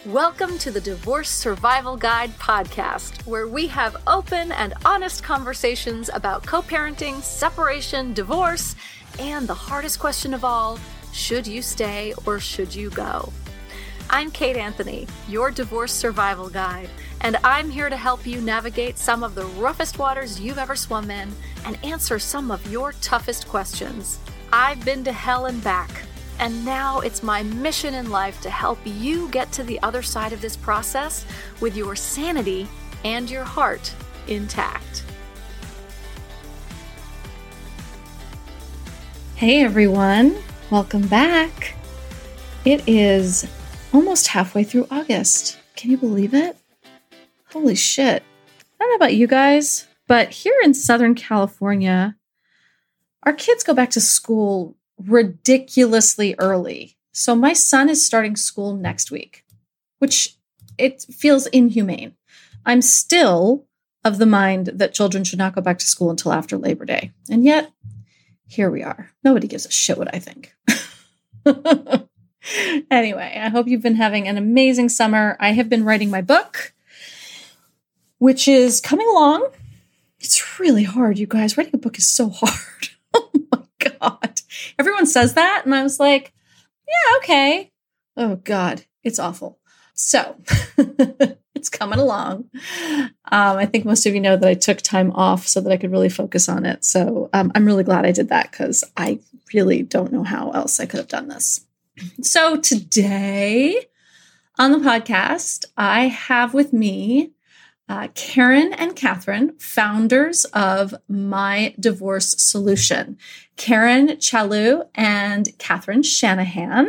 Welcome to the Divorce Survival Guide podcast, where we have open and honest conversations about co-parenting, separation, divorce, and the hardest question of all, should you stay or should you go? I'm Kate Anthony, your Divorce Survival Guide, and I'm here to help you navigate some of the roughest waters you've ever swum in and answer some of your toughest questions. I've been to hell and back, and now it's my mission in life to help you get to the other side of this process with your sanity and your heart intact. Hey everyone, welcome back. It is almost halfway through August. Can you believe it? Holy shit. I don't know about you guys, but here in Southern California, our kids go back to school ridiculously early. So my son is starting school next week, which it feels inhumane. I'm still of the mind that children should not go back to school until after Labor Day. And yet, here we are. Nobody gives a shit what I think. Anyway, I hope you've been having an amazing summer. I have been writing my book, which is coming along. It's really hard, you guys. Writing a book is so hard. Oh my God. Everyone says that. And I was like, yeah, okay. Oh God, it's awful. So it's coming along. I think most of you know that I took time off so that I could really focus on it. So I'm really glad I did that because I really don't know how else I could have done this. So today on the podcast, I have with me Karen and Catherine, founders of My Divorce Solution. Karen Chalu and Catherine Shanahan.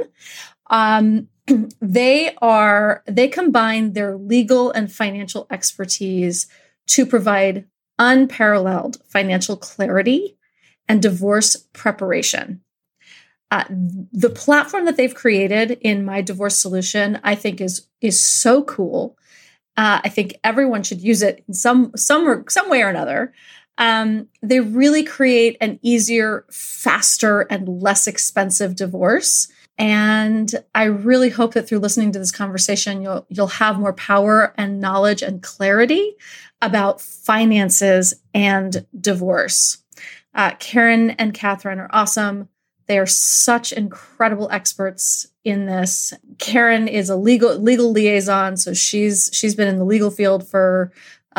They combine their legal and financial expertise to provide unparalleled financial clarity and divorce preparation. The platform that they've created in My Divorce Solution, I think is so cool. I think everyone should use it in some way or another. They really create an easier, faster, and less expensive divorce. And I really hope that through listening to this conversation, you'll have more power and knowledge and clarity about finances and divorce. Karen and Catherine are awesome. They are such incredible experts in this. Karen is a legal liaison, so she's been in the legal field for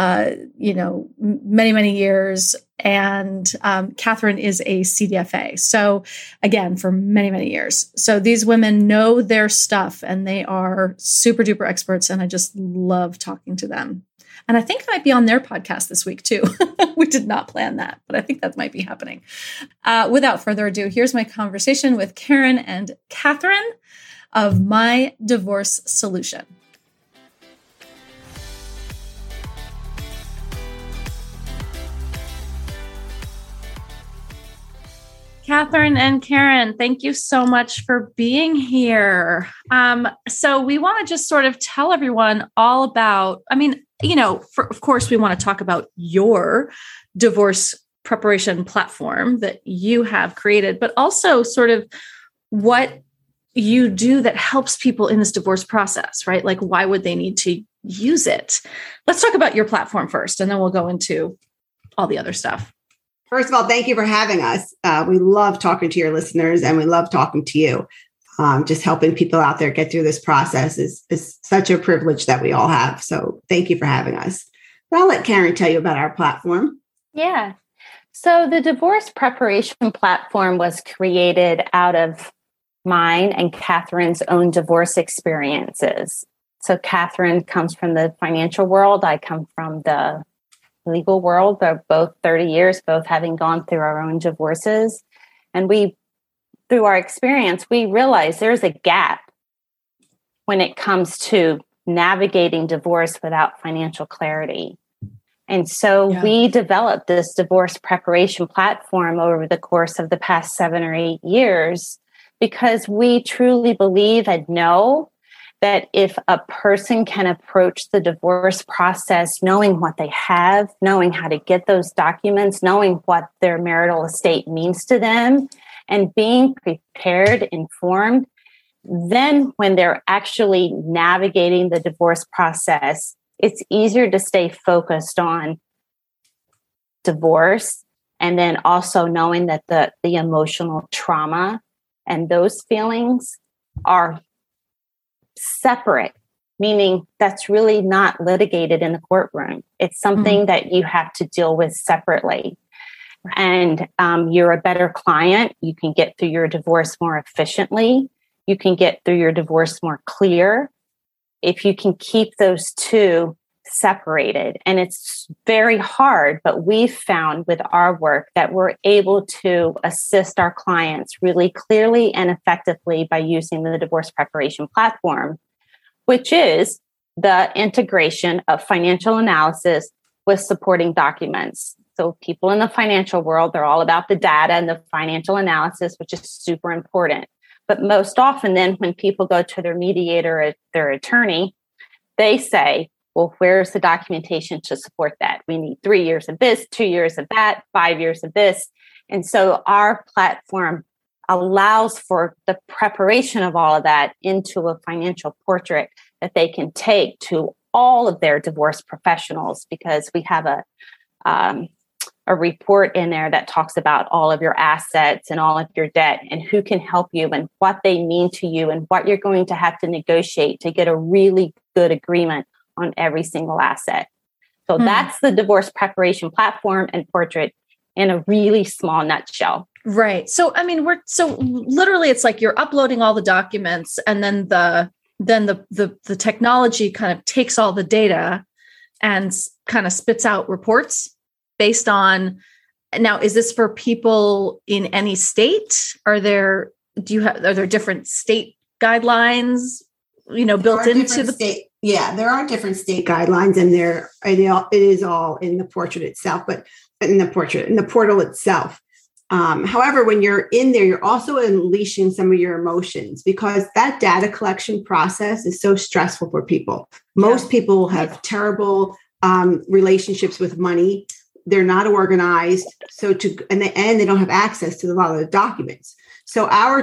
many years, and Catherine is a CDFA. So again, for many years. So these women know their stuff, and they are super duper experts, and I just love talking to them. And I think I might be on their podcast this week too. We did not plan that, but I think that might be happening. Without further ado, here's my conversation with Karen and Catherine of My Divorce Solution. Catherine and Karen, thank you so much for being here. So we want to just sort of tell everyone all about, of course, we want to talk about your divorce preparation platform that you have created, but also sort of what you do that helps people in this divorce process, right? Like, why would they need to use it? Let's talk about your platform first, and then we'll go into all the other stuff. First of all, thank you for having us. We love talking to your listeners, and we love talking to you. Just helping people out there get through this process is such a privilege that we all have. So thank you for having us. But I'll let Karen tell you about our platform. Yeah. So the divorce preparation platform was created out of mine and Catherine's own divorce experiences. So Catherine comes from the financial world. I come from the legal world. They're both 30 years, both having gone through our own divorces. And through our experience, we realized there's a gap when it comes to navigating divorce without financial clarity. And so we developed this divorce preparation platform over the course of the past 7 or 8 years because we truly believe and know that if a person can approach the divorce process knowing what they have, knowing how to get those documents, knowing what their marital estate means to them, and being prepared, informed, then when they're actually navigating the divorce process, it's easier to stay focused on divorce, and then also knowing that the emotional trauma and those feelings are separate, meaning that's really not litigated in the courtroom. It's something that you have to deal with separately. And you're a better client. You can get through your divorce more efficiently. You can get through your divorce more clear if you can keep those two separated. And it's very hard, but we've found with our work that we're able to assist our clients really clearly and effectively by using the divorce preparation platform, which is the integration of financial analysis with supporting documents. So people in the financial world, they're all about the data and the financial analysis, which is super important. But most often then when people go to their mediator or their attorney, they say, well, where's the documentation to support that? We need 3 years of this, 2 years of that, 5 years of this. And so our platform allows for the preparation of all of that into a financial portrait that they can take to all of their divorce professionals, because we have a report in there that talks about all of your assets and all of your debt and who can help you and what they mean to you and what you're going to have to negotiate to get a really good agreement on every single asset. So that's the divorce preparation platform and portrait in a really small nutshell. Right. So, I mean, literally it's like you're uploading all the documents, and then the technology kind of takes all the data and kind of spits out reports based on. Now, is this for people in any state? Are there different state guidelines, built into the state? Yeah, there are different state guidelines, and it is all in the portrait itself, but in the portal itself. However, when you're in there, you're also unleashing some of your emotions, because that data collection process is so stressful for people. Most people have terrible relationships with money. They're not organized. And they don't have access to a lot of the documents. So our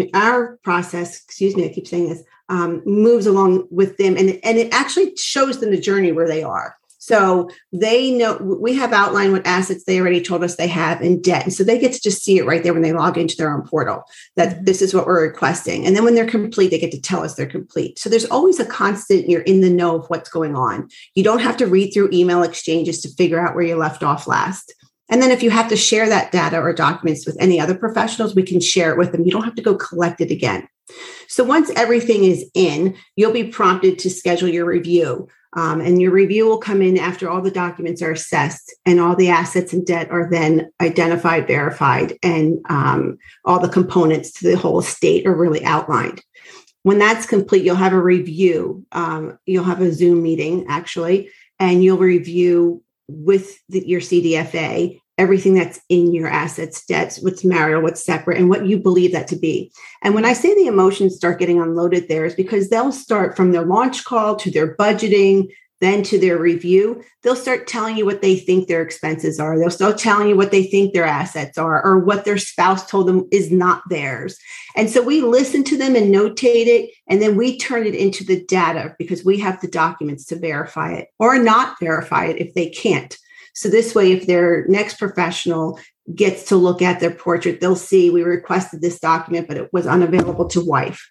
process, I keep saying this, moves along with them, and it actually shows them the journey where they are. So they know, we have outlined what assets they already told us they have in debt. And so they get to just see it right there when they log into their own portal, that this is what we're requesting. And then when they're complete, they get to tell us they're complete. So there's always a constant, you're in the know of what's going on. You don't have to read through email exchanges to figure out where you left off last. And then if you have to share that data or documents with any other professionals, we can share it with them. You don't have to go collect it again. So once everything is in, you'll be prompted to schedule your review. And your review will come in after all the documents are assessed and all the assets and debt are then identified, verified, and all the components to the whole estate are really outlined. When that's complete, you'll have a review. You'll have a Zoom meeting, actually, and you'll review with your CDFA everything that's in your assets, debts, what's marital, what's separate, and what you believe that to be. And when I say the emotions start getting unloaded there, is because they'll start from their launch call to their budgeting, then to their review. They'll start telling you what they think their expenses are. They'll start telling you what they think their assets are, or what their spouse told them is not theirs. And so we listen to them and notate it, and then we turn it into the data because we have the documents to verify it or not verify it if they can't. So this way, if their next professional gets to look at their portrait, they'll see we requested this document, but it was unavailable to wife.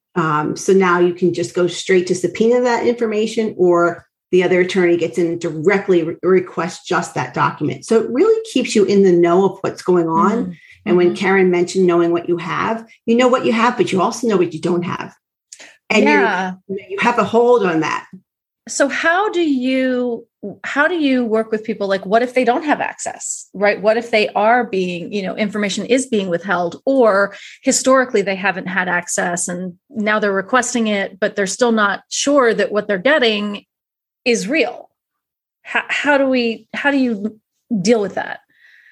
So now you can just go straight to subpoena that information, or the other attorney gets in and directly requests just that document. So it really keeps you in the know of what's going on. Mm-hmm. And when Karen mentioned knowing what you have, you know what you have, but you also know what you don't have. And you have a hold on that. So how do you work with people? Like, what if they don't have access, right? What if they are being, information is being withheld, or historically they haven't had access and now they're requesting it, but they're still not sure that what they're getting is real. How do you deal with that?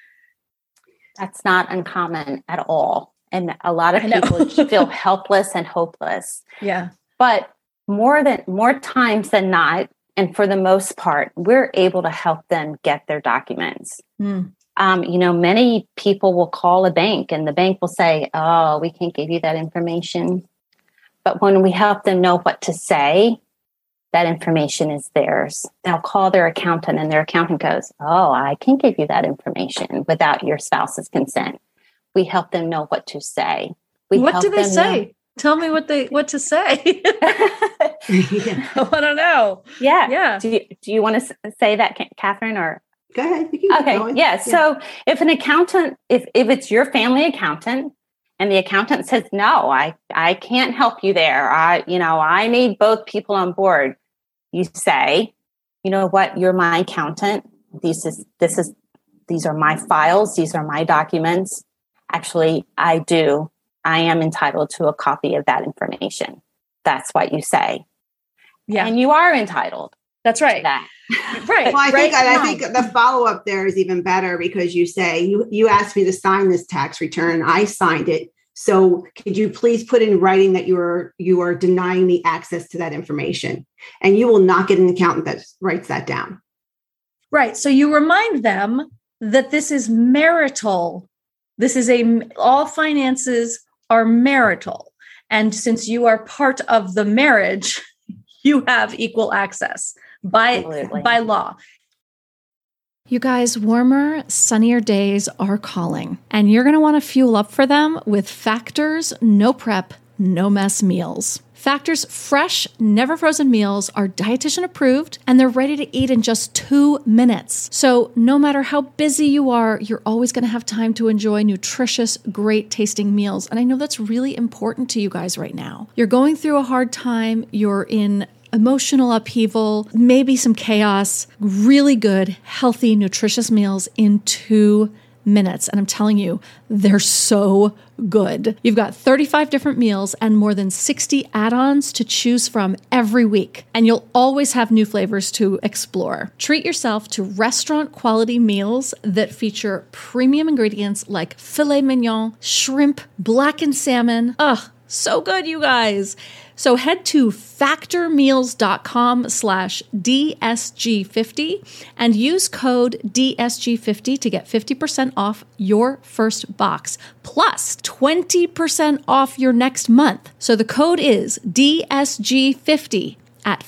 That's not uncommon at all. And a lot of people feel helpless and hopeless. Yeah. But more times than not, and for the most part, we're able to help them get their documents. Many people will call a bank and the bank will say, "Oh, we can't give you that information." But when we help them know what to say, that information is theirs. They'll call their accountant and their accountant goes, oh, I can give you that information without your spouse's consent. We help them know what to say. What do they say? Tell me what to say. I want to know. Yeah. Do you want to say that, Catherine, or? Go ahead. Okay. Yeah. So if an accountant, if it's your family accountant and the accountant says, no, I can't help you there. I need both people on board. You say, you know what? You're my accountant. These are my files. These are my documents. Actually, I am entitled to a copy of that information. That's what you say. Yeah. And you are entitled. That's right. That. Right. Well, I think the follow-up there is even better because you say, you asked me to sign this tax return. I signed it. So could you please put in writing that you are denying me access to that information? And you will not get an accountant that writes that down. Right. So you remind them that this is marital. This is all finances are marital. And since you are part of the marriage, you have equal access by law. You guys, warmer, sunnier days are calling, and you're going to want to fuel up for them with Factor's no prep, no mess meals. Factor's fresh, never frozen meals are dietitian approved, and they're ready to eat in just 2 minutes. So no matter how busy you are, you're always going to have time to enjoy nutritious, great tasting meals. And I know that's really important to you guys right now. You're going through a hard time. You're in emotional upheaval, maybe some chaos, really good, healthy, nutritious meals in 2 minutes. And I'm telling you, they're so good. You've got 35 different meals and more than 60 add-ons to choose from every week. And you'll always have new flavors to explore. Treat yourself to restaurant quality meals that feature premium ingredients like filet mignon, shrimp, blackened salmon. Ugh, so good, you guys. So head to factormeals.com/DSG50 and use code DSG50 to get 50% off your first box, plus 20% off your next month. So the code is DSG50 at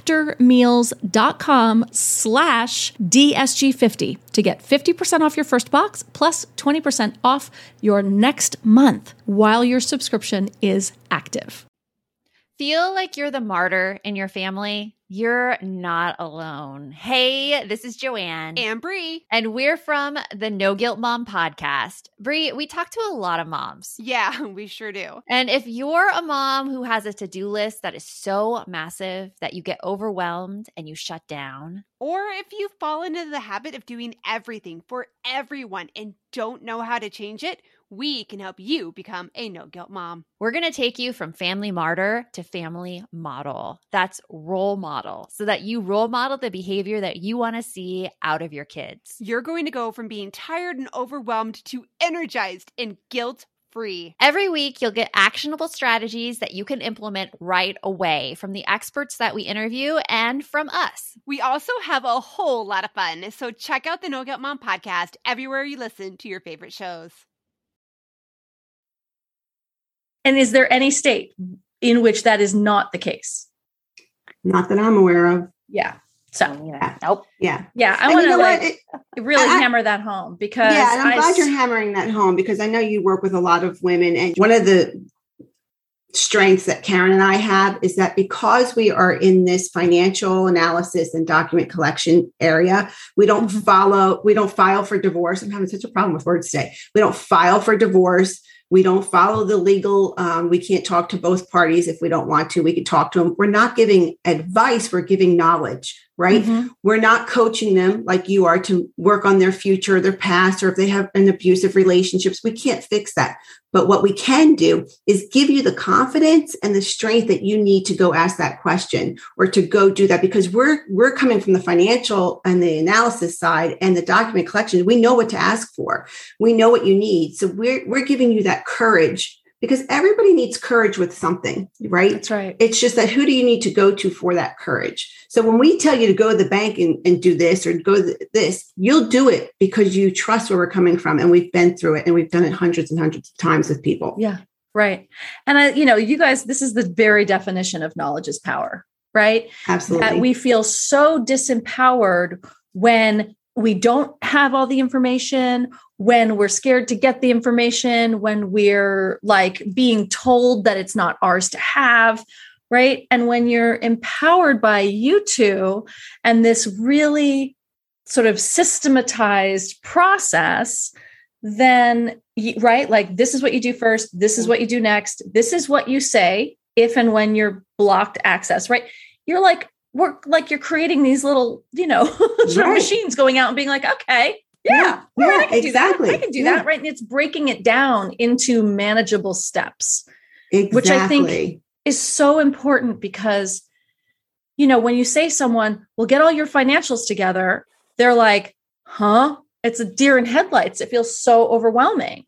factormeals.com/DSG50 to get 50% off your first box, plus 20% off your next month while your subscription is active. Feel like you're the martyr in your family? You're not alone. Hey, this is Joanne. And Bree. And we're from the No Guilt Mom podcast. Bree, we talk to a lot of moms. Yeah, we sure do. And if you're a mom who has a to-do list that is so massive that you get overwhelmed and you shut down, or if you fall into the habit of doing everything for everyone and don't know how to change it, we can help you become a no-guilt mom. We're going to take you from family martyr to family model. That's role model, so that you role model the behavior that you want to see out of your kids. You're going to go from being tired and overwhelmed to energized and guilt-free. Every week, you'll get actionable strategies that you can implement right away from the experts that we interview and from us. We also have a whole lot of fun, so check out the No Guilt Mom podcast everywhere you listen to your favorite shows. And is there any state in which that is not the case? Not that I'm aware of. Yeah. So, nope. Yeah. Yeah. I want to really hammer that home because and I'm glad you're hammering that home because I know you work with a lot of women. And one of the strengths that Karen and I have is that because we are in this financial analysis and document collection area, we don't file for divorce. I'm having such a problem with words today. We don't file for divorce. We don't follow the legal. We can't talk to both parties if we don't want to. We can talk to them. We're not giving advice. We're giving knowledge, right? Mm-hmm. We're not coaching them like you are to work on their future, their past, or if they have an abusive relationships. We can't fix that. But what we can do is give you the confidence and the strength that you need to go ask that question or to go do that, because we're coming from the financial and the analysis side and the document collection. We know what to ask for. We know what you need. So we're giving you that courage, because everybody needs courage with something, right? That's right. It's just that who do you need to go to for that courage? So when we tell you to go to the bank and do this or go this, you'll do it because you trust where we're coming from. And we've been through it and we've done it hundreds and hundreds of times with people. Yeah. Right. And you guys, this is the very definition of knowledge is power, right? Absolutely. That we feel so disempowered when we don't have all the information, when we're scared to get the information, when we're like being told that it's not ours to have, right? And when you're empowered by you two and this really sort of systematized process, then, right, like this is what you do first, this is what you do next, this is what you say if and when you're blocked access, right? You're like, you're creating these little, sort of machines going out and being like, okay, I can exactly. do that. I can do that, right? And it's breaking it down into manageable steps, which I think is so important because, when you say someone, well, get all your financials together, they're like, huh? It's a deer in headlights. It feels so overwhelming.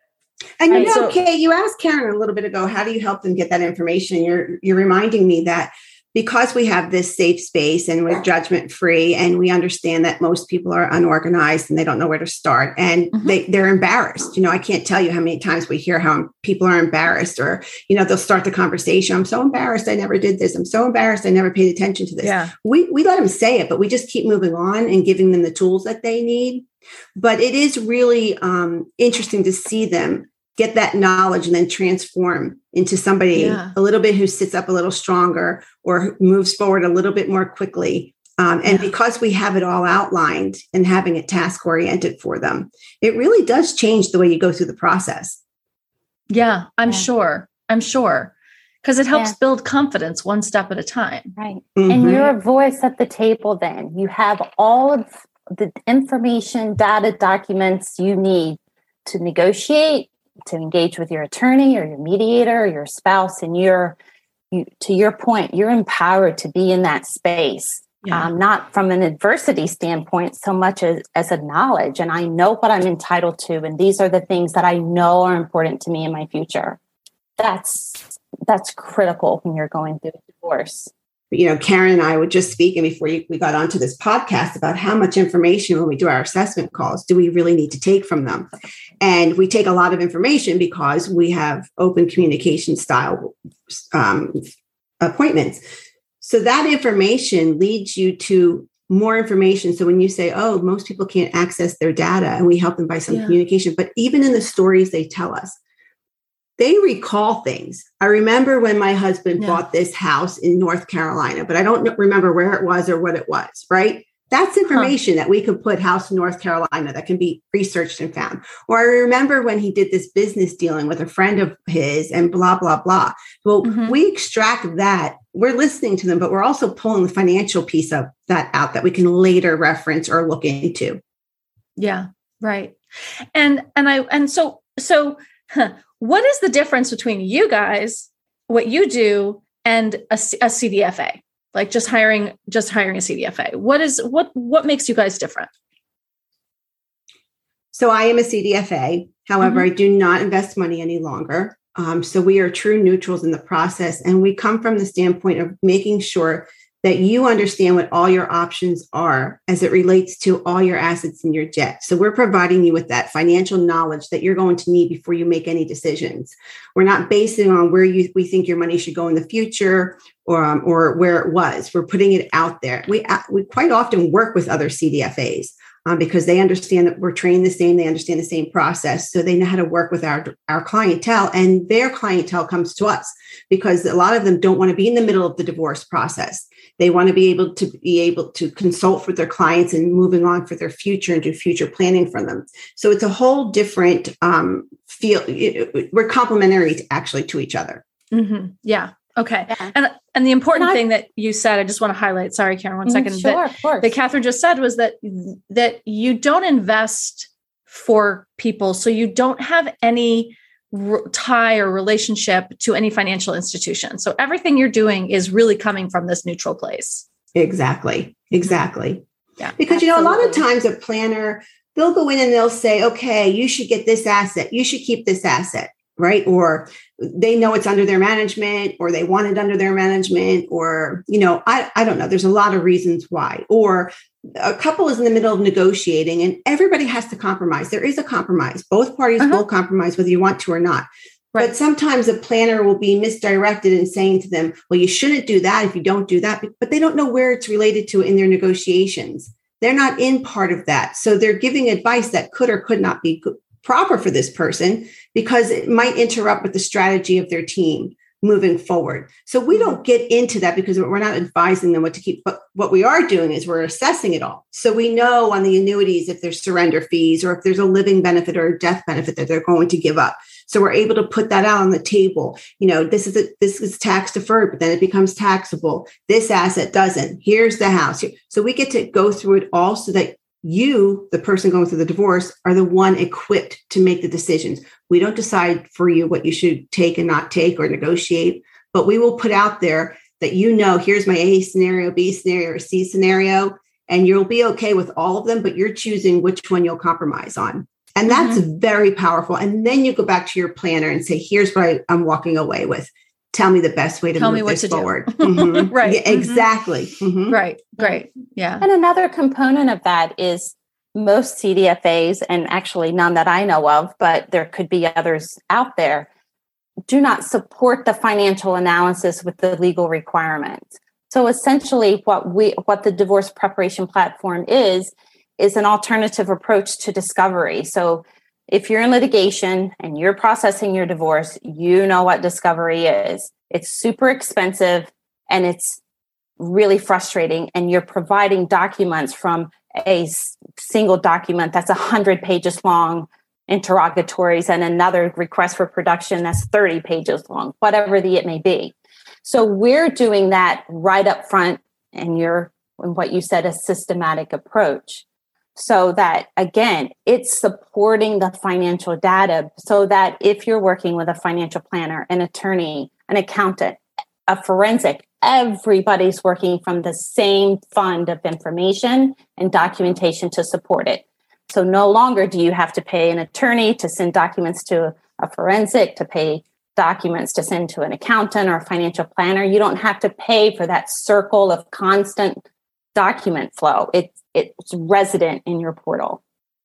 And Kate, you asked Karen a little bit ago, how do you help them get that information? You're reminding me that because we have this safe space and we're judgment free, and we understand that most people are unorganized and they don't know where to start, and they're embarrassed. I can't tell you how many times we hear how people are embarrassed, or they'll start the conversation. I'm so embarrassed. I never did this. I'm so embarrassed. I never paid attention to this. Yeah. We let them say it, but we just keep moving on and giving them the tools that they need. But it is really interesting to see them get that knowledge and then transform into somebody a little bit who sits up a little stronger or moves forward a little bit more quickly. And because we have it all outlined and having it task oriented for them, it really does change the way you go through the process. Yeah, I'm sure. Because it helps build confidence one step at a time. Right. Mm-hmm. And you're a voice at the table then. You have all of the information, data, documents you need to negotiate, to engage with your attorney or your mediator or your spouse. And to your point, you're empowered to be in that space, not from an adversity standpoint so much as a knowledge. And I know what I'm entitled to. And these are the things that I know are important to me in my future. That's critical when you're going through a divorce. Karen and I were just speaking before we got onto this podcast about how much information when we do our assessment calls do we really need to take from them. And we take a lot of information because we have open communication style appointments. So that information leads you to more information. So when you say, oh, most people can't access their data, and we help them by some communication, but even in the stories they tell us, they recall things. I remember when my husband bought this house in North Carolina, but I don't remember where it was or what it was, right? That's information that we could put house in North Carolina that can be researched and found. Or I remember when he did this business dealing with a friend of his and blah, blah, blah. Well, we extract that. We're listening to them, but we're also pulling the financial piece of that out that we can later reference or look into. Yeah, right. What is the difference between you guys, what you do, and a CDFA? Like just hiring a CDFA. What makes you guys different? So I am a CDFA. However, I do not invest money any longer. So we are true neutrals in the process. And we come from the standpoint of making sure that you understand what all your options are as it relates to all your assets and your debt. So we're providing you with that financial knowledge that you're going to need before you make any decisions. We're not basing on where we think your money should go in the future or where it was. We're putting it out there. We quite often work with other CDFAs because they understand that we're trained the same. They understand the same process. So they know how to work with our clientele, and their clientele comes to us because a lot of them don't want to be in the middle of the divorce process. They want to be able to consult with their clients and moving on for their future and do future planning for them. So it's a whole different feel. We're complementary to each other. Mm-hmm. Yeah. Okay. Yeah. And the important thing that you said, I just want to highlight, sorry, Karen, 1 second, that Catherine just said was that you don't invest for people. So you don't have any tie or relationship to any financial institution. So everything you're doing is really coming from this neutral place. Exactly. Yeah. Because, Absolutely. A lot of times a planner, they'll go in and they'll say, okay, you should get this asset. You should keep this asset, right? Or they know it's under their management, or they want it under their management, or, I don't know. There's a lot of reasons why. Or a couple is in the middle of negotiating and everybody has to compromise. There is a compromise. Both parties will compromise whether you want to or not. But sometimes a planner will be misdirected in saying to them, well, you shouldn't do that if you don't do that, but they don't know where it's related to in their negotiations. They're not in part of that. So they're giving advice that could or could not be proper for this person because it might interrupt with the strategy of their team moving forward. So we don't get into that because we're not advising them what to keep. But what we are doing is we're assessing it all. So we know on the annuities if there's surrender fees or if there's a living benefit or a death benefit that they're going to give up. So we're able to put that out on the table. This is tax deferred, but then it becomes taxable. This asset doesn't. Here's the house. So we get to go through it all so that you, the person going through the divorce, are the one equipped to make the decisions. We don't decide for you what you should take and not take or negotiate, but we will put out there that here's my A scenario, B scenario, or C scenario, and you'll be okay with all of them, but you're choosing which one you'll compromise on. And that's very powerful. And then you go back to your planner and say, here's what I'm walking away with. Tell me the best way to move this forward. Mm-hmm. Right. Yeah, exactly. Mm-hmm. Right. Great. Yeah. And another component of that is most CDFAs, and actually none that I know of, but there could be others out there, do not support the financial analysis with the legal requirements. So essentially what the divorce preparation platform is an alternative approach to discovery. So if you're in litigation and you're processing your divorce, you know what discovery is. It's super expensive and it's really frustrating. And you're providing documents from a single document that's 100 pages long, interrogatories, and another request for production that's 30 pages long, whatever it may be. So we're doing that right up front, and what you said, a systematic approach. So that, again, it's supporting the financial data so that if you're working with a financial planner, an attorney, an accountant, a forensic, everybody's working from the same fund of information and documentation to support it. So no longer do you have to pay an attorney to send documents to a forensic, to pay documents to send to an accountant or a financial planner. You don't have to pay for that circle of constant document flow. It's resident in your portal.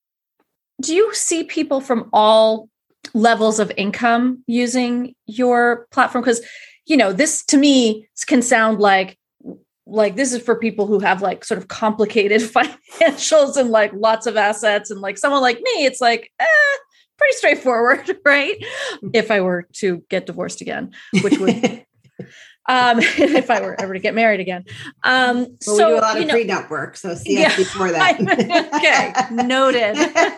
Do you see people from all levels of income using your platform? Because, this to me can sound like this is for people who have like sort of complicated financials and like lots of assets, and like someone like me, it's like, pretty straightforward, right? If I were to get divorced again, which would... if I were ever to get married again. We do a lot of prenup work, so see us before that. Okay, noted.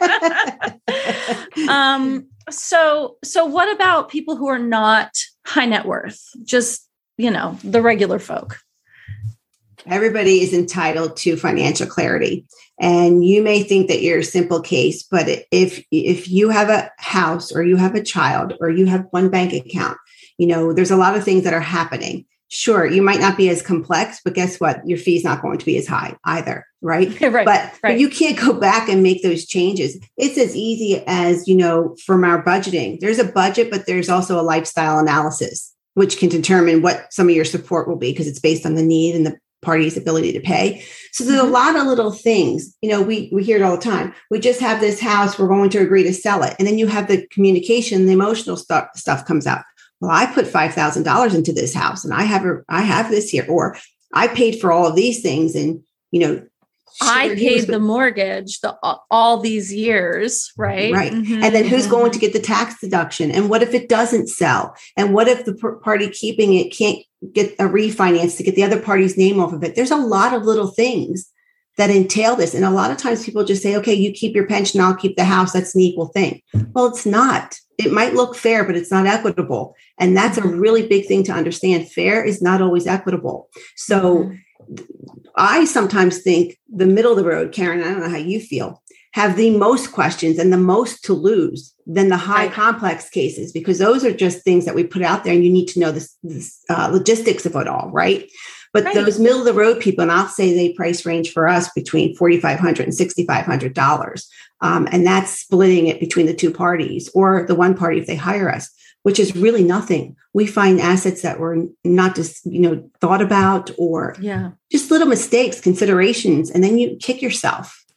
So what about people who are not high net worth? Just, the regular folk. Everybody is entitled to financial clarity. And you may think that you're a simple case, but if you have a house or you have a child or you have one bank account, there's a lot of things that are happening. Sure, you might not be as complex, but guess what? Your fee's not going to be as high either, right? Right. But you can't go back and make those changes. It's as easy as, from our budgeting. There's a budget, but there's also a lifestyle analysis, which can determine what some of your support will be because it's based on the need and the party's ability to pay. So there's a lot of little things, we hear it all the time. We just have this house, we're going to agree to sell it. And then you have the communication, the emotional stuff comes out. Well, I put $5,000 into this house and I have this here, or I paid for all of these things. And, I paid the mortgage all these years, right? Right. Mm-hmm. And then who's going to get the tax deduction? And what if it doesn't sell? And what if the party keeping it can't get a refinance to get the other party's name off of it? There's a lot of little things that entail this. And a lot of times people just say, okay, you keep your pension, I'll keep the house. That's an equal thing. Well, it's not. It might look fair, but it's not equitable. And that's a really big thing to understand. Fair is not always equitable. So I sometimes think the middle of the road, Karen, I don't know how you feel, have the most questions and the most to lose than the high complex cases, because those are just things that we put out there and you need to know the logistics of it all, right? But those middle of the road people, and I'll say they price range for us between $4,500 and $6,500. And that's splitting it between the two parties or the one party if they hire us, which is really nothing. We find assets that were not just, thought about or just little mistakes, considerations, and then you kick yourself.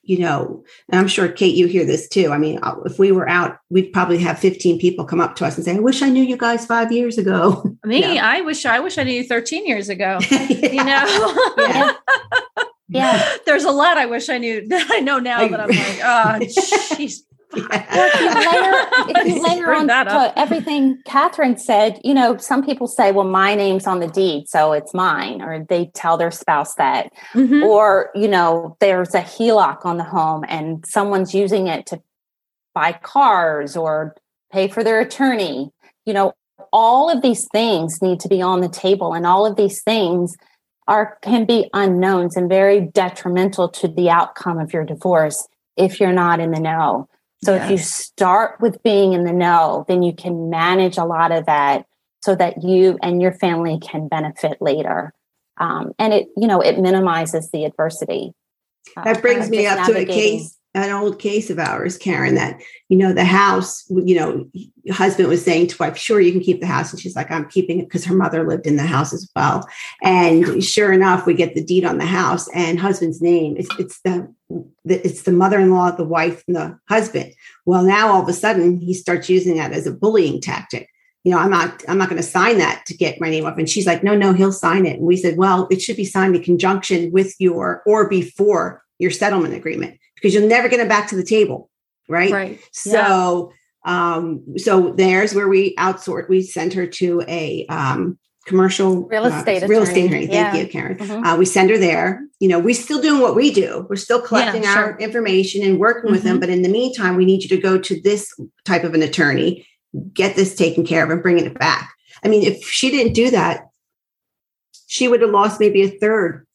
and I'm sure, Kate, you hear this too. I mean, if we were out, we'd probably have 15 people come up to us and say, I wish I knew you guys 5 years ago. Me, I wish I knew you 13 years ago. Yeah. There's a lot I wish I knew that I know now that I'm like, oh, jeez. If you layer on to everything Catherine said, some people say, well, my name's on the deed, so it's mine, or they tell their spouse that, or, there's a HELOC on the home and someone's using it to buy cars or pay for their attorney. All of these things need to be on the table, and all of these things can be unknowns and very detrimental to the outcome of your divorce if you're not in the know. So if you start with being in the know, then you can manage a lot of that so that you and your family can benefit later. And it minimizes the adversity. That brings me up to an old case of ours, Karen, that, the house, husband was saying to wife, sure, you can keep the house. And she's like, I'm keeping it because her mother lived in the house as well. And sure enough, we get the deed on the house, and husband's name, it's the mother-in-law, the wife, and the husband. Well, now all of a sudden he starts using that as a bullying tactic. I'm not going to sign that to get my name up. And she's like, no, he'll sign it. And we said, well, it should be signed in conjunction with or before your settlement agreement, because you're never getting it back to the table. Right. So, so there's where we outsource. We send her to a, commercial real estate attorney. Thank you, Karen. We send her there. We're still doing what we do. We're still collecting our information and working with them. But in the meantime, we need you to go to this type of an attorney, get this taken care of, and bringing it back. I mean, if she didn't do that, she would have lost maybe a third.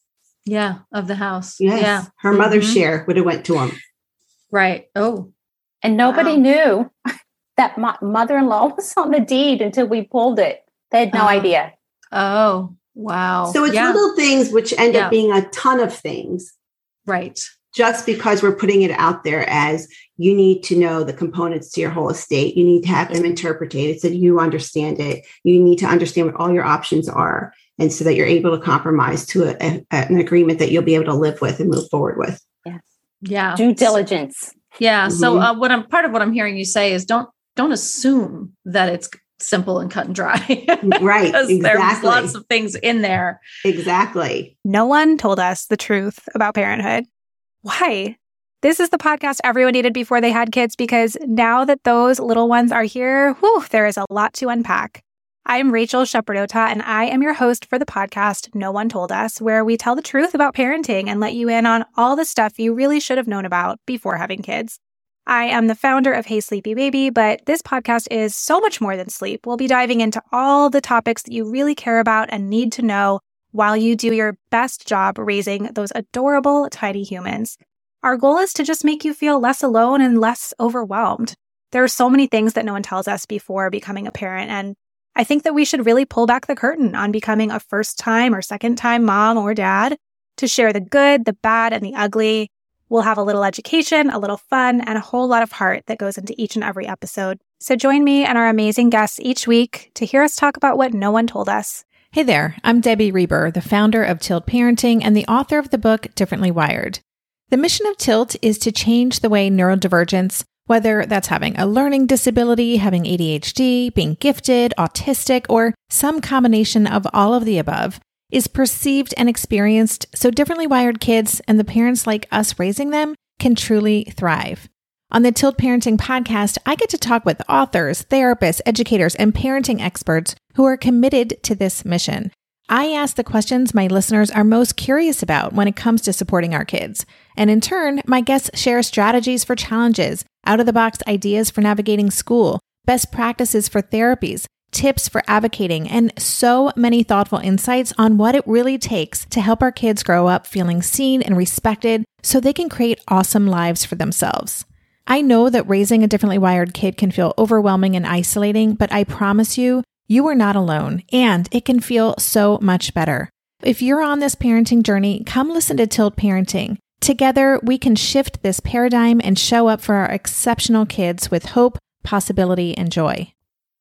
Of the house. Yes. Yeah. Her mother's share would have went to him. Right. Oh. And nobody knew that my mother-in-law was on the deed until we pulled it. They had no idea. Oh, wow. So it's little things which end up being a ton of things. Right. Just because we're putting it out there as you need to know the components to your whole estate. You need to have them interpreted so you understand it. You need to understand what all your options are. And so that you're able to compromise to an agreement that you'll be able to live with and move forward with. Yes. Yeah. Due diligence. Yeah. So part of what I'm hearing you say is don't assume that it's simple and cut and dry. Right. Exactly. There's lots of things in there. Exactly. No one told us the truth about parenthood. Why? This is the podcast everyone needed before they had kids, because now that those little ones are here, there is a lot to unpack. I'm Rachel Shepardota, and I am your host for the podcast No One Told Us, where we tell the truth about parenting and let you in on all the stuff you really should have known about before having kids. I am the founder of Hey Sleepy Baby, but this podcast is so much more than sleep. We'll be diving into all the topics that you really care about and need to know while you do your best job raising those adorable, tiny humans. Our goal is to just make you feel less alone and less overwhelmed. There are so many things that no one tells us before becoming a parent, and I think that we should really pull back the curtain on becoming a first-time or second-time mom or dad to share the good, the bad, and the ugly. We'll have a little education, a little fun, and a whole lot of heart that goes into each and every episode. So join me and our amazing guests each week to hear us talk about what no one told us. Hey there, I'm Debbie Reber, the founder of Tilt Parenting and the author of the book Differently Wired. The mission of Tilt is to change the way neurodivergence, whether that's having a learning disability, having ADHD, being gifted, autistic, or some combination of all of the above, is perceived and experienced so differently wired kids and the parents like us raising them can truly thrive. On the Tilt Parenting podcast, I get to talk with authors, therapists, educators, and parenting experts who are committed to this mission. I ask the questions my listeners are most curious about when it comes to supporting our kids. And in turn, my guests share strategies for challenges, out-of-the-box ideas for navigating school, best practices for therapies, tips for advocating, and so many thoughtful insights on what it really takes to help our kids grow up feeling seen and respected so they can create awesome lives for themselves. I know that raising a differently wired kid can feel overwhelming and isolating, but I promise you, you are not alone, and it can feel so much better. If you're on this parenting journey, come listen to Tilt Parenting. Together, we can shift this paradigm and show up for our exceptional kids with hope, possibility, and joy.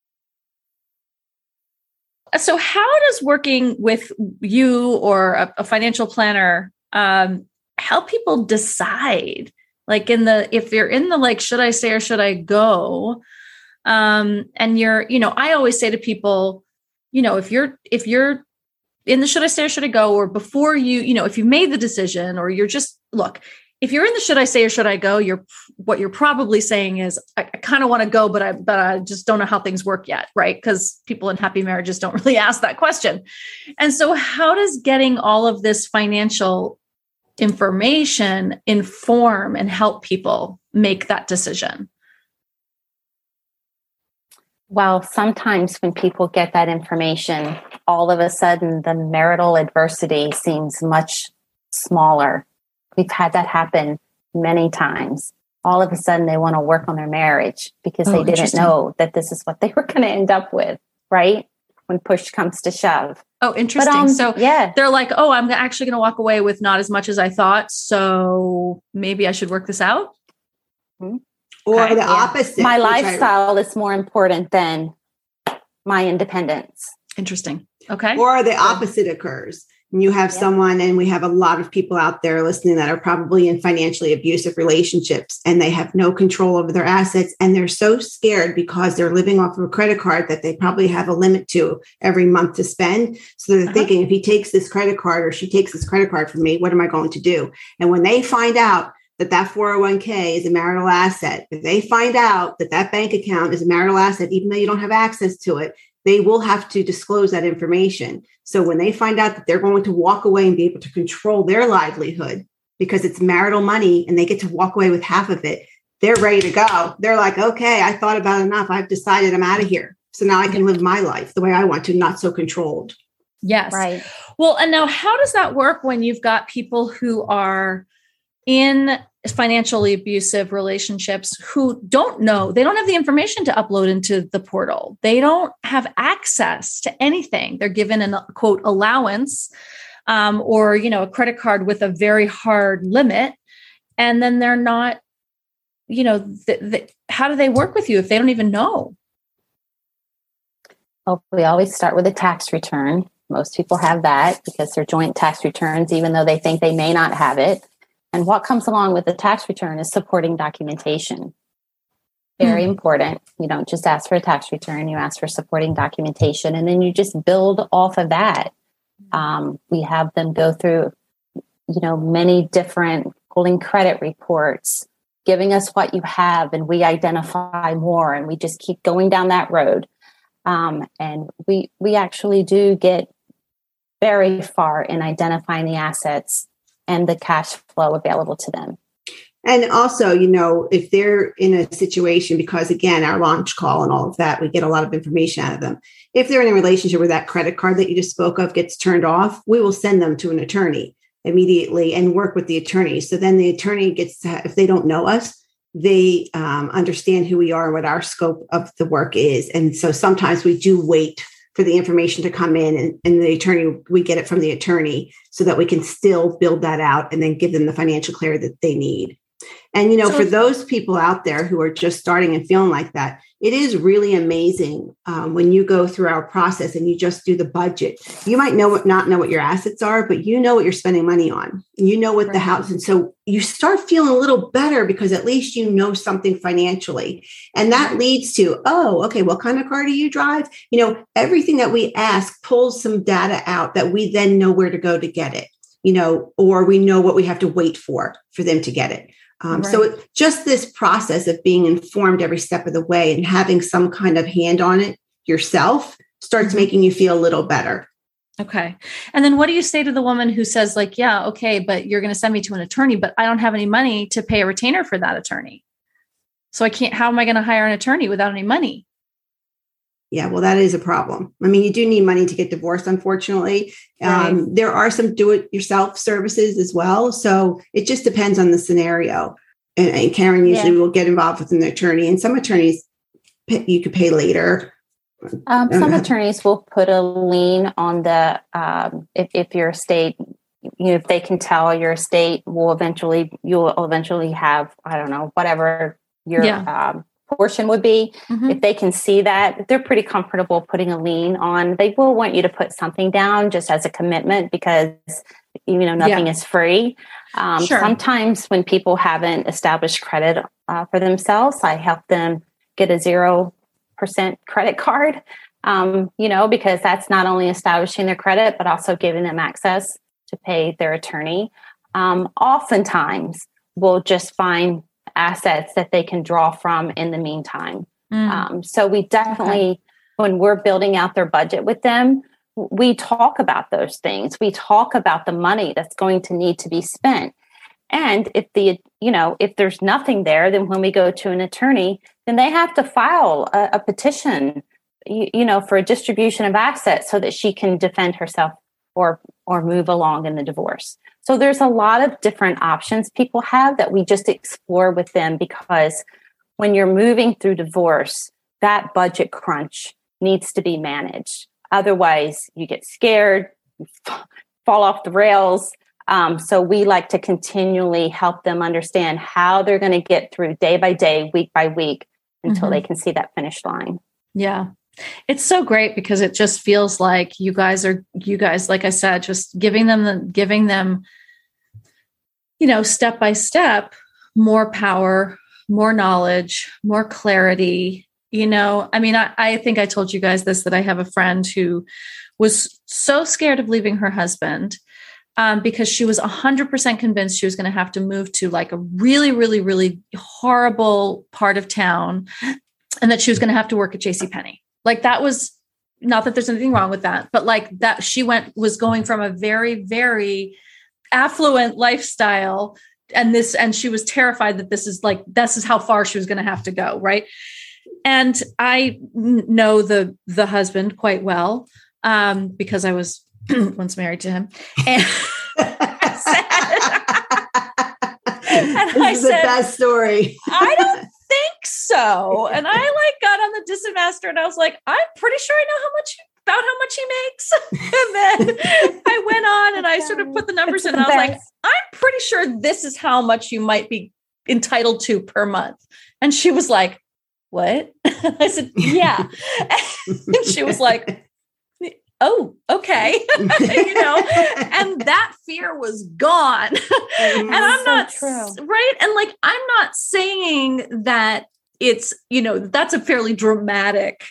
So how does working with you or a financial planner help people decide Like if you're in the, like, should I stay or should I go? And you're, I always say to people, if you're in the should I stay or should I go, or before if you've made the decision, or you're just, look, if you're in the should I stay or should I go, what you're probably saying is, I kind of want to go, but I just don't know how things work yet, right? Because people in happy marriages don't really ask that question. And so how does getting all of this financial information inform and help people make that decision? Well, sometimes when people get that information, all of a sudden the marital adversity seems much smaller. We've had that happen many times. All of a sudden they want to work on their marriage because they didn't know that this is what they were going to end up with, right? When push comes to shove. Oh, interesting. So they're like, oh, I'm actually going to walk away with not as much as I thought. So maybe I should work this out. Mm-hmm. Or the opposite. My lifestyle is more important than my independence. Interesting. Okay. Or the opposite occurs. And you have someone, and we have a lot of people out there listening that are probably in financially abusive relationships, and they have no control over their assets. And they're so scared because they're living off of a credit card that they probably have a limit to every month to spend. So they're thinking, if he takes this credit card or she takes this credit card from me, what am I going to do? And when they find out that 401k is a marital asset, if they find out that bank account is a marital asset, even though you don't have access to it, they will have to disclose that information. So when they find out that they're going to walk away and be able to control their livelihood because it's marital money and they get to walk away with half of it, they're ready to go. They're like, okay, I thought about it enough. I've decided I'm out of here. So now I can live my life the way I want to, not so controlled. Yes. Right. Well, and now how does that work when you've got people who are in financially abusive relationships who don't know, they don't have the information to upload into the portal. They don't have access to anything. They're given an quote allowance or, a credit card with a very hard limit. And then they're not, how do they work with you if they don't even know? Well, we always start with a tax return. Most people have that because they're joint tax returns, even though they think they may not have it. And what comes along with the tax return is supporting documentation. Very important. You don't just ask for a tax return, you ask for supporting documentation, and then you just build off of that. We have them go through, many different pulling credit reports, giving us what you have, and we identify more, and we just keep going down that road. And we actually do get very far in identifying the assets and the cash flow available to them. And also, if they're in a situation, because again, our launch call and all of that, we get a lot of information out of them. If they're in a relationship where that credit card that you just spoke of gets turned off, we will send them to an attorney immediately and work with the attorney. So then the attorney gets to, if they don't know us, they understand who we are and what our scope of the work is. And so sometimes we do wait for the information to come in and the attorney, we get it from the attorney so that we can still build that out and then give them the financial clarity that they need. And, for those people out there who are just starting and feeling like that, it is really amazing when you go through our process and you just do the budget. You might not know what your assets are, but you know what you're spending money on. You know what the house. And so you start feeling a little better because at least you know something financially. And that leads to, oh, okay, what kind of car do you drive? Everything that we ask pulls some data out that we then know where to go to get it, or we know what we have to wait for them to get it. So just this process of being informed every step of the way and having some kind of hand on it yourself starts making you feel a little better. Okay. And then what do you say to the woman who says like, yeah, okay, but you're going to send me to an attorney, but I don't have any money to pay a retainer for that attorney. So how am I going to hire an attorney without any money? Yeah, well, that is a problem. I mean, you do need money to get divorced, unfortunately. There are some do-it-yourself services as well. So it just depends on the scenario. And Karen usually will get involved with an attorney. And some attorneys, you could pay later. Some attorneys will put a lien on the, if your estate, if they can tell your estate you'll eventually have, I don't know, whatever your portion would be. If they can see that, they're pretty comfortable putting a lien on. They will want you to put something down just as a commitment because nothing is free. Sure. Sometimes when people haven't established credit for themselves, I help them get a 0% credit card, because that's not only establishing their credit, but also giving them access to pay their attorney. Oftentimes, we'll just find assets that they can draw from in the meantime. So we definitely, when we're building out their budget with them, we talk about those things. We talk about the money that's going to need to be spent. And if there's nothing there, then when we go to an attorney, then they have to file a petition, for a distribution of assets so that she can defend herself or move along in the divorce. So there's a lot of different options people have that we just explore with them, because when you're moving through divorce, that budget crunch needs to be managed. Otherwise, you get scared, you fall off the rails. So we like to continually help them understand how they're going to get through day by day, week by week, until they can see that finish line. Yeah. It's so great because it just feels like you guys, like I said, just giving them, step by step, more power, more knowledge, more clarity. I think I told you guys this, that I have a friend who was so scared of leaving her husband because she was 100% convinced she was going to have to move to like a really, really, really horrible part of town, and that she was going to have to work at JCPenney. Like, that was not that there's anything wrong with that, but like that was going from a very, very affluent lifestyle. And she was terrified that this is how far she was going to have to go. Right. And I know the husband quite well, because I was once married to him. And I said, the best story. I don't think so. And I got on the Distant Master and I was like, I'm pretty sure I know how much he makes. And then I went on and I sort of put the numbers in and I was like, I'm pretty sure this is how much you might be entitled to per month. And she was like, what? I said, yeah. And she was like, oh, okay. And that fear was gone. And I'm not right. And I'm not saying that it's, that's a fairly dramatic,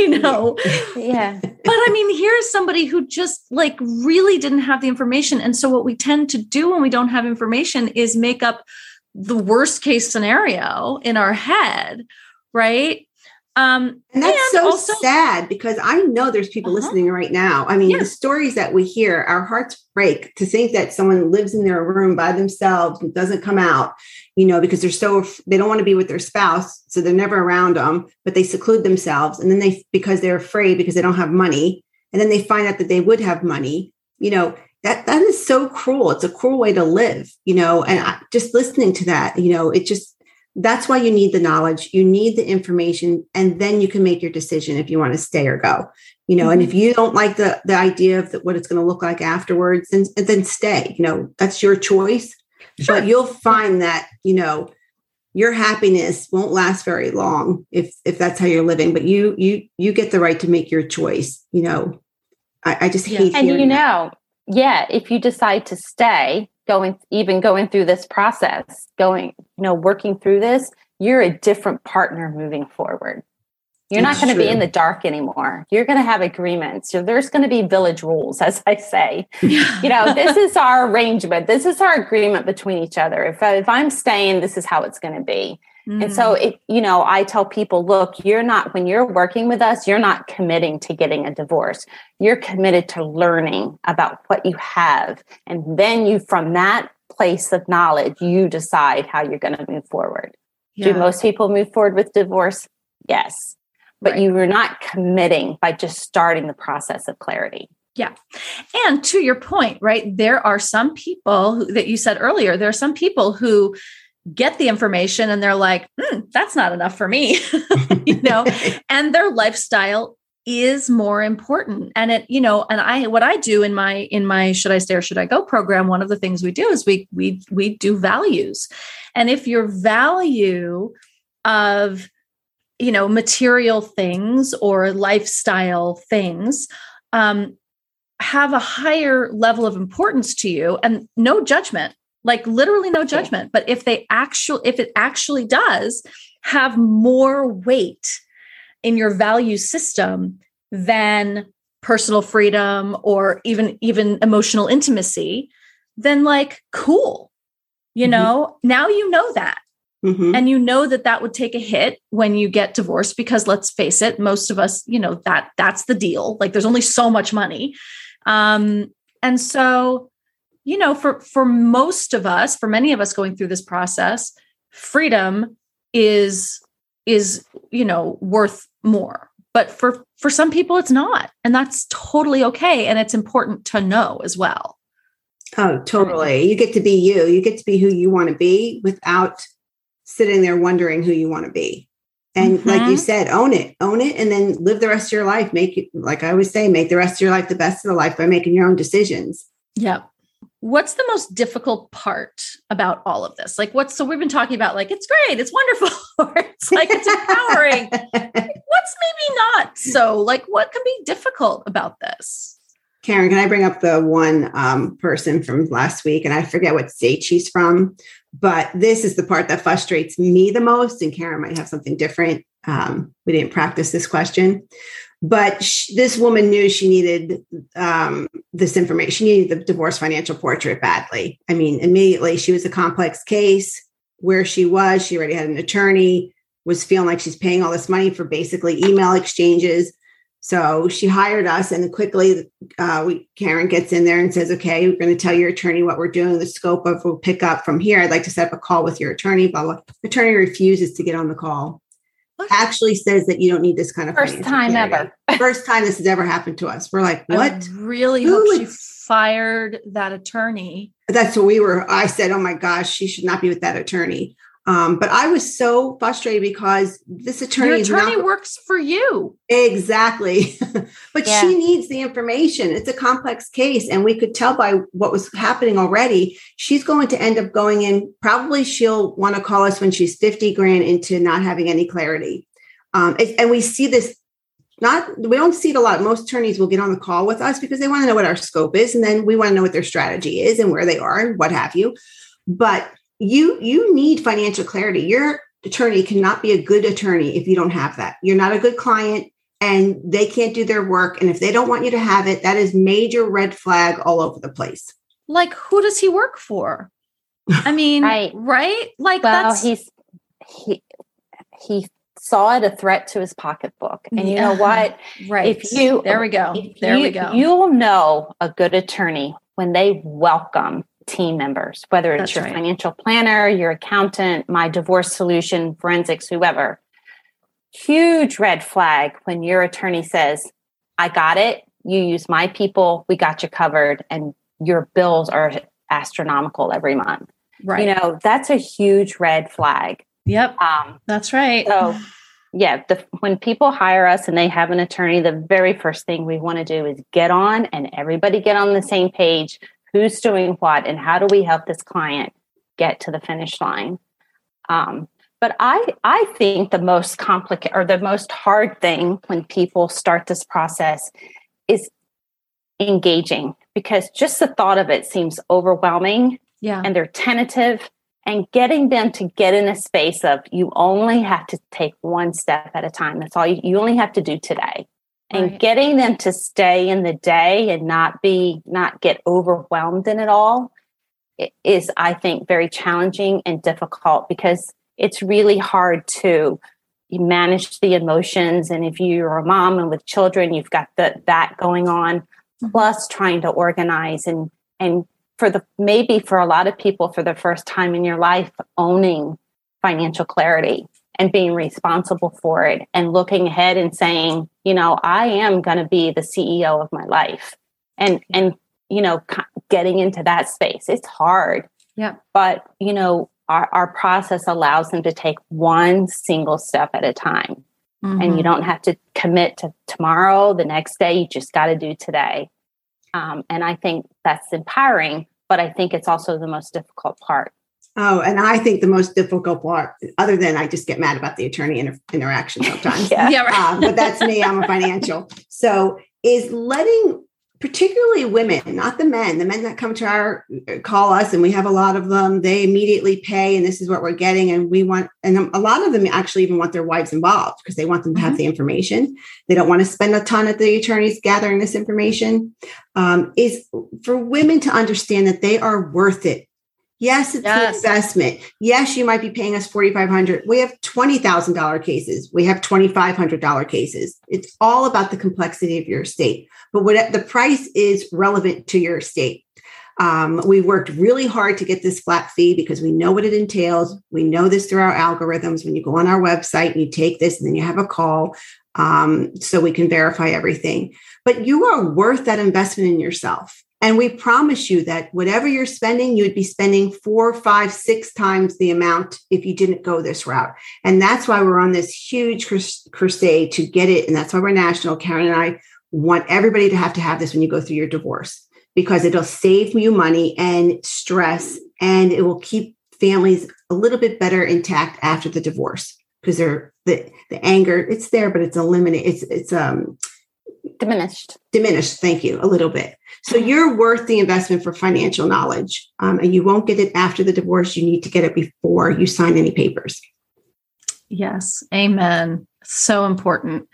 Yeah. But here's somebody who just really didn't have the information. And so what we tend to do when we don't have information is make up the worst case scenario in our head. Right. And that's also sad, because I know there's people listening right now. The stories that we hear, our hearts break to think that someone lives in their room by themselves and doesn't come out, because they don't want to be with their spouse. So they're never around them, but they seclude themselves. And then because they're afraid, because they don't have money. And then they find out that they would have money, that is so cruel. It's a cruel way to live, and just listening to that, that's why you need the knowledge, you need the information, and then you can make your decision if you want to stay or go, and if you don't like the idea of what it's going to look like afterwards, then stay, that's your choice. Sure. But you'll find that, your happiness won't last very long if that's how you're living, but you get the right to make your choice. I just hate hearing that. If you decide to stay, going through this process, working through this, you're a different partner moving forward. You're not going to be in the dark anymore. You're going to have agreements. So there's going to be village rules, as I say. This is our arrangement. This is our agreement between each other. If I'm staying, this is how it's going to be. And so, I tell people, look, when you're working with us, you're not committing to getting a divorce. You're committed to learning about what you have. And then from that place of knowledge, you decide how you're going to move forward. Yeah. Do most people move forward with divorce? Yes. But you are not committing by just starting the process of clarity. Yeah. And to your point, right, there are some people that you said earlier, there are some people who get the information and they're like, that's not enough for me, and their lifestyle is more important. And what I do in my Should I Stay or Should I Go program, one of the things we do is we do values. And if your value of, material things or lifestyle things, have a higher level of importance to you, and no judgment, like literally no judgment. But if it actually does have more weight in your value system than personal freedom or even emotional intimacy, then like, cool, now you know that. Mm-hmm. And you know that would take a hit when you get divorced, because let's face it, most of us, that's the deal. Like there's only so much money. And so, for most of us, for many of us going through this process, freedom is worth more. But for some people, it's not. And that's totally okay. And it's important to know as well. Oh, totally. You get to be you. You get to be who you want to be without sitting there wondering who you want to be. And like you said, own it, and then live the rest of your life. Make it, like I always say, make the rest of your life the best of the life by making your own decisions. Yeah. What's the most difficult part about all of this? Like so we've been talking about like, it's great, it's wonderful, or it's like, it's empowering. What's maybe not so, like, what can be difficult about this? Karen, can I bring up the one person from last week? And I forget what state she's from, but this is the part that frustrates me the most. And Karen might have something different. We didn't practice this question, but this woman knew she needed this information. She needed the divorce financial portrait badly. I mean, immediately she was a complex case where she already had an attorney, was feeling like she's paying all this money for basically email exchanges. So she hired us, and quickly Karen gets in there and says, okay, we're going to tell your attorney what we're doing, the scope of we'll pick up from here. I'd like to set up a call with your attorney, blah, blah. The attorney refuses to get on the call. Actually says that you don't need this kind of first time ever. First time this has ever happened to us. We're like, what? I really hope she fired that attorney. That's what I said, oh my gosh, she should not be with that attorney. But I was so frustrated because this attorney works for you. Exactly. But she needs the information. It's a complex case. And we could tell by what was happening already, she's going to end up going in. Probably she'll want to call us when she's 50 grand into not having any clarity. And we see this, we don't see it a lot. Most attorneys will get on the call with us because they want to know what our scope is. And then we want to know what their strategy is and where they are and what have you. But you need financial clarity. Your attorney cannot be a good attorney if you don't have that. You're not a good client and they can't do their work. And if they don't want you to have it, that is major red flag all over the place. Like, who does he work for? I mean, right? Like, well, he saw it a threat to his pocketbook. And you know what? Right. There we go. You'll know a good attorney when they welcome team members, whether it's your financial planner, your accountant, my divorce solution, forensics, whoever. Huge red flag when your attorney says, I got it. You use my people. We got you covered. And your bills are astronomical every month. Right. That's a huge red flag. Yep. That's right. So when people hire us and they have an attorney, the very first thing we want to do is get on and everybody get on the same page. Who's doing what, and how do we help this client get to the finish line? But I think the most complicated or the most hard thing when people start this process is engaging, because just the thought of it seems overwhelming. Yeah. And they're tentative, and getting them to get in a space of you only have to take one step at a time. That's all you only have to do today. And getting them to stay in the day and not get overwhelmed in it all is, I think, very challenging and difficult, because it's really hard to manage the emotions. And if you're a mom and with children, you've got that going on, plus trying to organize and for a lot of people for the first time in your life, owning financial clarity and being responsible for it and looking ahead and saying, I am going to be the CEO of my life, and getting into that space. It's hard. Yeah. But, our process allows them to take one single step at a time. Mm-hmm. And you don't have to commit to tomorrow, the next day. You just got to do today. And I think that's empowering, but I think it's also the most difficult part. Oh, and I think the most difficult part, other than I just get mad about the attorney interaction sometimes. Yeah, right. But that's me. I'm a financial. So is letting particularly women, not the men. The men that come to call us, and we have a lot of them, they immediately pay, and this is what we're getting. And a lot of them actually even want their wives involved because they want them to have the information. They don't want to spend a ton at the attorneys gathering this information. Is for women to understand that they are worth it. Yes, it's an investment. Yes, you might be paying us $4,500. We have $20,000 cases. We have $2,500 cases. It's all about the complexity of your estate. But what the price is relevant to your estate. We worked really hard to get this flat fee because we know what it entails. We know this through our algorithms. When you go on our website, you take this and then you have a call so we can verify everything. But you are worth that investment in yourself. And we promise you that whatever you're spending, you would be spending 4, 5, 6 times the amount if you didn't go this route. And that's why we're on this huge crusade to get it. And that's why we're national. Karen and I want everybody to have this when you go through your divorce, because it'll save you money and stress, and it will keep families a little bit better intact after the divorce, because the anger, it's there, but it's eliminated. It's diminished. Thank you. A little bit. So you're worth the investment for financial knowledge, and you won't get it after the divorce. You need to get it before you sign any papers. Yes. Amen. So important.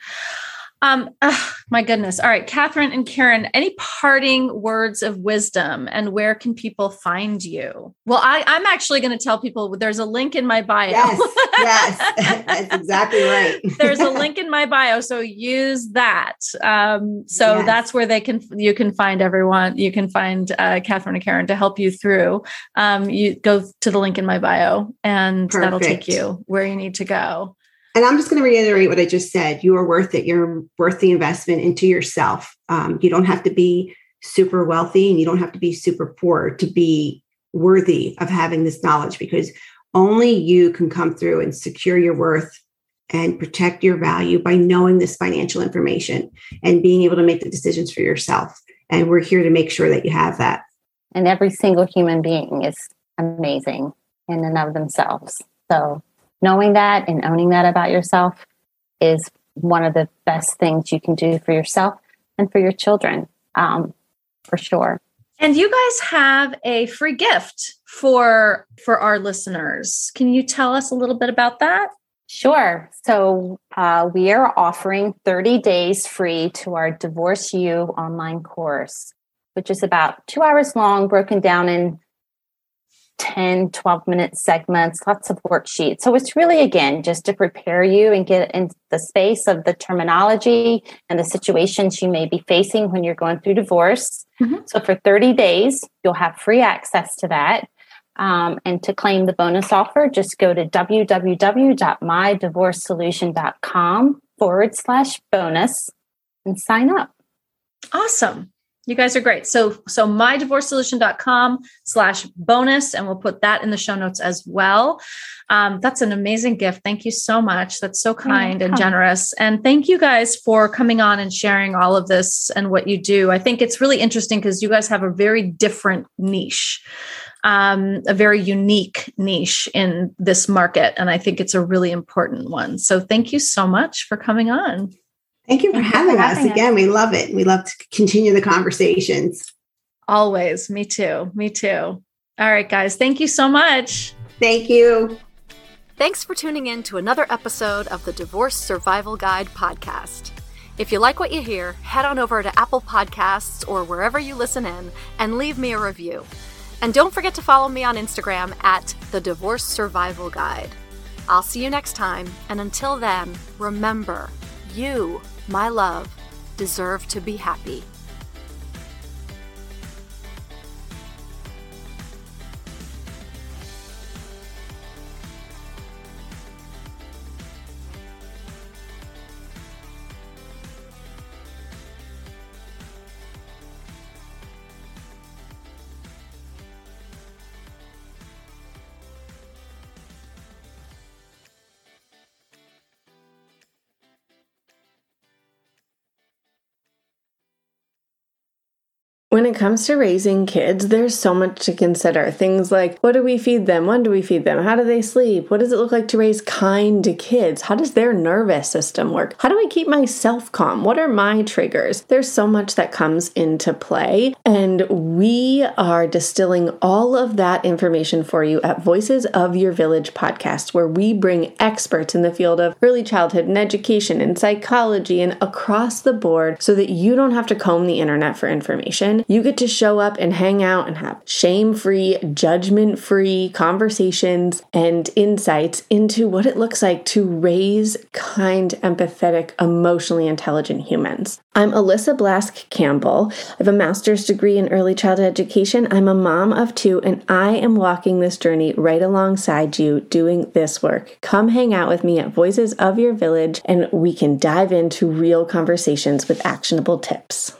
My goodness. All right, Catherine and Karen, any parting words of wisdom, and where can people find you? Well, I'm actually going to tell people there's a link in my bio. Yes, that's exactly right. There's a link in my bio, so use that. That's where you can find everyone. You can find Catherine and Karen to help you through. You go to the link in my bio, and Perfect. That'll take you where you need to go. And I'm just going to reiterate what I just said. You are worth it. You're worth the investment into yourself. You don't have to be super wealthy, and you don't have to be super poor to be worthy of having this knowledge, because only you can come through and secure your worth and protect your value by knowing this financial information and being able to make the decisions for yourself. And we're here to make sure that you have that. And every single human being is amazing in and of themselves. So knowing that and owning that about yourself is one of the best things you can do for yourself and for your children, for sure. And you guys have a free gift for our listeners. Can you tell us a little bit about that? Sure. So we are offering 30 days free to our Divorce You online course, which is about 2 hours long, broken down in 10, 12-minute segments, lots of worksheets. So it's really, again, just to prepare you and get into the space of the terminology and the situations you may be facing when you're going through divorce. Mm-hmm. So for 30 days, you'll have free access to that. And to claim the bonus offer, just go to www.mydivorcesolution.com/bonus and sign up. Awesome. You guys are great. So mydivorcesolution.com/bonus, and we'll put that in the show notes as well. That's an amazing gift. Thank you so much. That's so kind and generous. And thank you guys for coming on and sharing all of this and what you do. I think it's really interesting because you guys have a very different niche, a very unique niche in this market. And I think it's a really important one. So thank you so much for coming on. Thank you for having us. Again, we love it. We love to continue the conversations. Always. Me too. All right, guys. Thank you so much. Thank you. Thanks for tuning in to another episode of the Divorce Survival Guide podcast. If you like what you hear, head on over to Apple Podcasts or wherever you listen in and leave me a review. And don't forget to follow me on Instagram at the Divorce Survival Guide. I'll see you next time. And until then, remember, you, my love, deserve to be happy. When it comes to raising kids, there's so much to consider. Things like, what do we feed them? When do we feed them? How do they sleep? What does it look like to raise kind kids? How does their nervous system work? How do I keep myself calm? What are my triggers? There's so much that comes into play, and we are distilling all of that information for you at Voices of Your Village podcast, where we bring experts in the field of early childhood and education and psychology and across the board so that you don't have to comb the internet for information. You get to show up and hang out and have shame-free, judgment-free conversations and insights into what it looks like to raise kind, empathetic, emotionally intelligent humans. I'm Alyssa Blask Campbell. I have a master's degree in early childhood education. I'm a mom of 2, and I am walking this journey right alongside you doing this work. Come hang out with me at Voices of Your Village, and we can dive into real conversations with actionable tips.